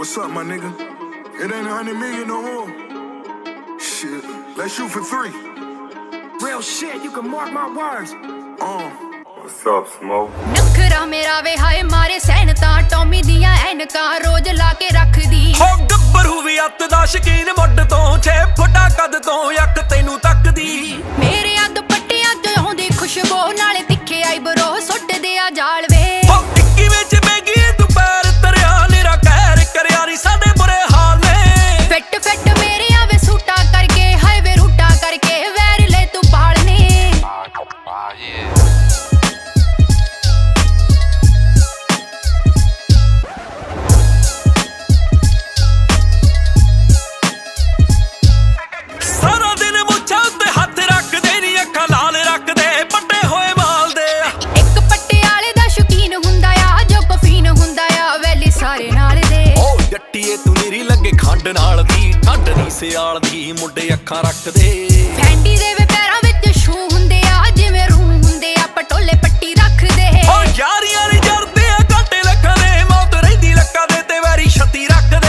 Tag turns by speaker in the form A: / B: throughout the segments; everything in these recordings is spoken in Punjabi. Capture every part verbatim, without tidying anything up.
A: What's up, my nigga? It ain't a hundred million no more. Shit, let's shoot for three.
B: Real shit, you can mark my words.
A: Uh.
C: What's up, Smoke?
D: ਨਖਰਾ ਮੇਰਾ ਵੇ ਹਾਏ ਮਾਰੇ ਸੈਨ ਤਾਂ ਟੋਮੀ ਦੀਆਂ ਐਨਕਾਂ ਰੋਜ਼ ਲਾ ਕੇ ਰੱਖਦੀ
B: ਹੋ ਗੱਭਰੂ ਵੀ ਅੱਤ ਦਾ ਸ਼ਕੀਨ ਮੁੱਢ ਤੋਂ ਛੇ ਫੁੱਟਾ ਕੱਦ ਤੋਂ ਅੱਖ ਤੈਨੂੰ ਤੱਕਦੀ
D: ਮੇਰੇ ਅੱਧ ਪੱਟੀਆਂ ਚ ਆਉਂਦੀ ਖੁਸ਼ਬੂ ਨਾਲੇ ਤਿੱਖੇ ਆਈਬਰੋ ਸੁੱਟਦੇ ਆ ਜਾਲ ਵੇ
B: ਹੋ ਟਿੱਕੀ ਵਿੱਚ ਬੈਗੀ ਤੂੰ ਪੈਰ ਤਰਿਆ ਨਿਰਾ ਕਹਿਰ ਕਰਿਆ ਨੀ ਸਾਡੇ ਬੁਰੇ ਹਾਲ ਨੇ
D: ਫਿੱਟ ਫਿੱਟ ਮੇਰੇ ਆਵੇ ਸੂਟਾ ਕਰਕੇ ਹਾਏ ਵੇ ਰੂਟਾ ਕਰਕੇ ਵੈਰ ਲੈ ਤੂੰ ਪਾਲਨੇ
B: ਤੂੰ ਮੇਰੀ ਲੱਗੇ ਖੰਡ ਨਾਲ ਦੀ ਠੰਡ ਨਹੀਂ ਸਿਆਲ ਦੀ ਮੁੰਡੇ ਅੱਖਾਂ ਰੱਖਦੇ
D: ਫੈਂਡੀ ਦੇ ਵੇ ਪੈਰਾਂ ਵਿੱਚ ਸ਼ੂ ਹੁੰਦੇ ਆ ਜਿਵੇਂ ਰੂਹ ਹੁੰਦੇ ਆ ਪਟੋਲੇ ਪੱਟੀ ਰੱਖਦੇ
B: ਓ ਯਾਰੀਆਂ ਨੀ ਜਰਦੇ ਆ ਘਾਟੇ ਲੱਖਾਂ ਦੇ ਮੌਤ ਰਹਿੰਦੀ ਲੱਕਾਂ ਦੇ ਤੇ ਵੈਰੀ ਛੱਤੀ ਰੱਖਦੇ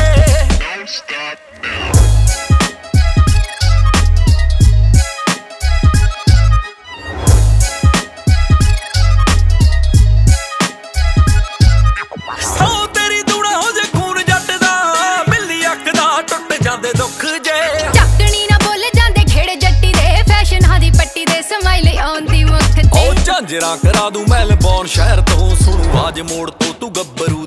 B: ਝਾਂਜਰਾਂ ਕਰਾ ਦੂੰ ਮੈਲਬੌਰਨ ਸ਼ਹਿਰ ਤੋਂ ਸੁਣੂ ਆਵਾਜ਼ ਮੋੜ ਤੋਂ ਤੂੰ ਗੱਭਰੂ